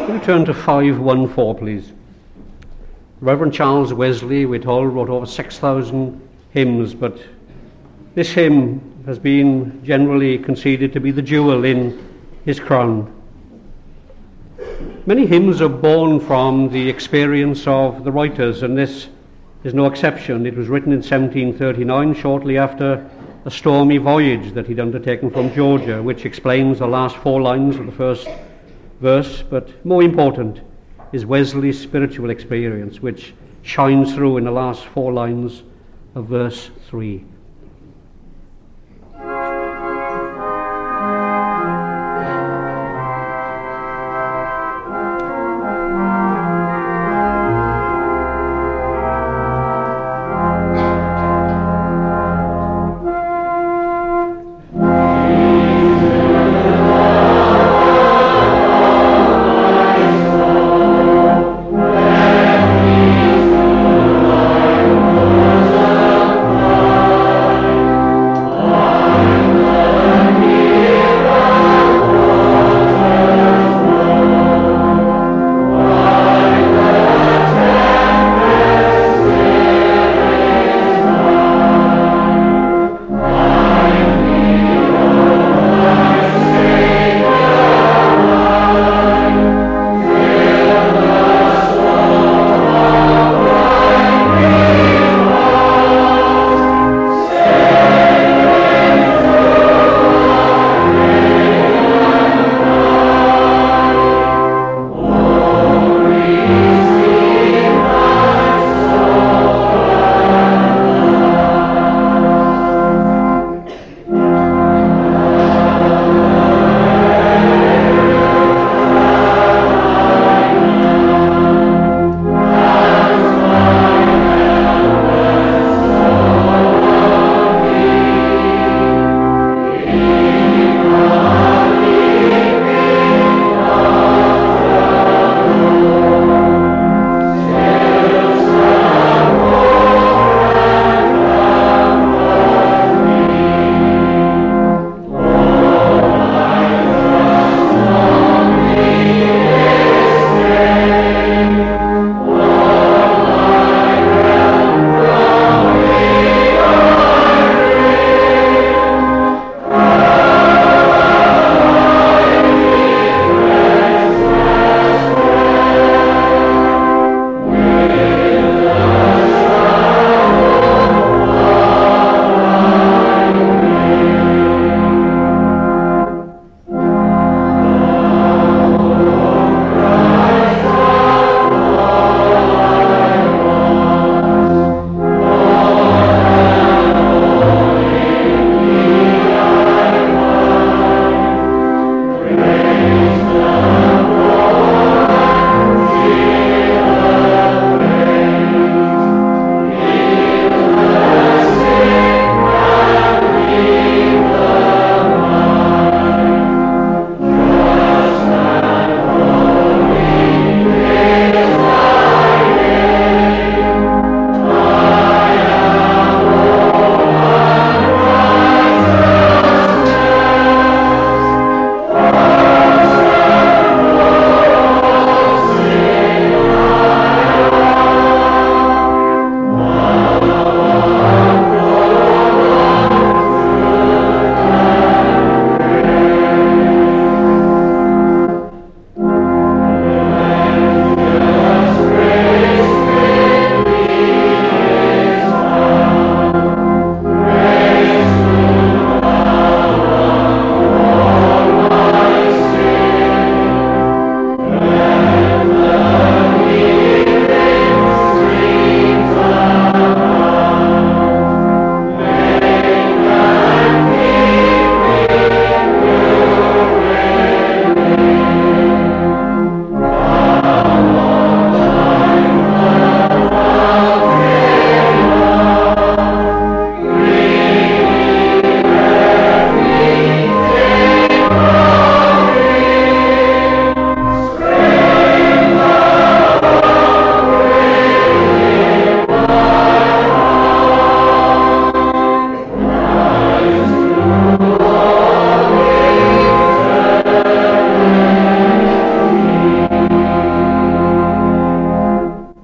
Can you turn to 514, please? Reverend Charles Wesley, we're told, wrote over 6,000 hymns, but this hymn has been generally conceded to be the jewel in his crown. Many hymns are born from the experience of the writers, and this is no exception. It was written in 1739, shortly after a stormy voyage that he'd undertaken from Georgia, which explains the last 4 lines of the first verse. But more important is Wesley's spiritual experience, which shines through in the last 4 lines of verse 3.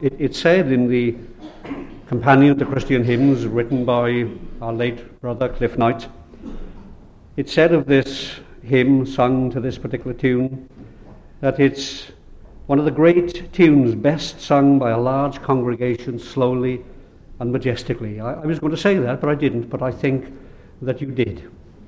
it said in the Companion to Christian Hymns written by our late brother Cliff Knight, it said of this hymn sung to this particular tune that it's one of the great tunes best sung by a large congregation slowly and majestically. I was going to say that, but I didn't, but I think that you did.